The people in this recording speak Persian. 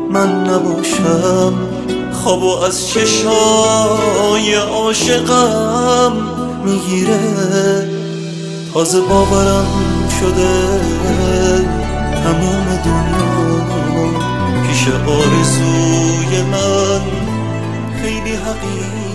من نباشم، خوابو از چشای عاشقم میگیره. تازه باورم شده تمام دنیا پیش آرزوی من خیلی حقیقیه.